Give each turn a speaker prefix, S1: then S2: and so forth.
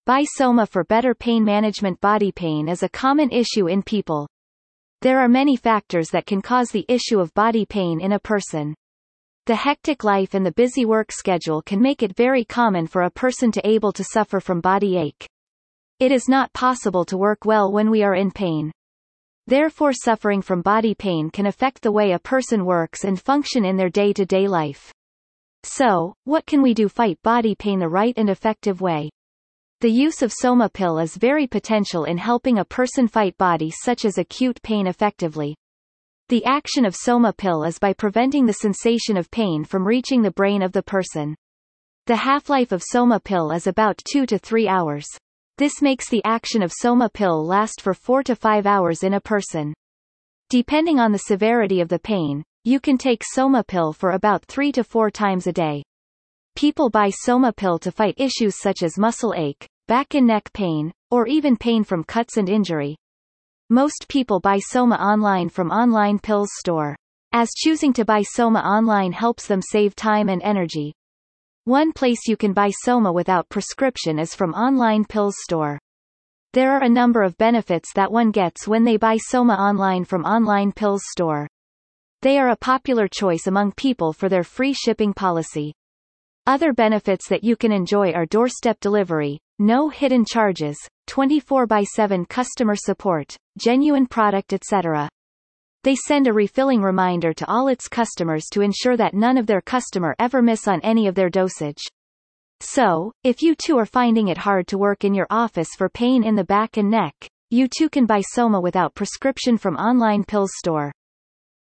S1: Buy Soma for better pain management. Body pain is a common issue in people. There are many factors that can cause the issue of body pain in a person. The hectic life and the busy work schedule can make it very common for a person to able to suffer from body ache. It is not possible to work well when we are in pain. Therefore, suffering from body pain can affect the way a person works and function in their day-to-day life. So, what can we do to fight body pain the right and effective way? The use of Soma pill is very potential in helping a person fight body such as acute pain effectively. The action of Soma pill is by preventing the sensation of pain from reaching the brain of the person. The half-life of Soma pill is about 2 to 3 hours. This makes the action of Soma pill last for 4 to 5 hours in a person. Depending on the severity of the pain, you can take Soma pill for about 3 to 4 times a day. People buy Soma pill to fight issues such as muscle ache, back and neck pain, or even pain from cuts and injury. Most people buy Soma online from online pills store, as choosing to buy Soma online helps them save time and energy. One place you can buy Soma without prescription is from online pills store. There are a number of benefits that one gets when they buy Soma online from online pills store. They are a popular choice among people for their free shipping policy. Other benefits that you can enjoy are doorstep delivery, no hidden charges, 24/7 customer support, genuine product, etc. They send a refilling reminder to all its customers to ensure that none of their customer ever miss on any of their dosage. So, if you too are finding it hard to work in your office for pain in the back and neck, you too can buy Soma without prescription from online pills store.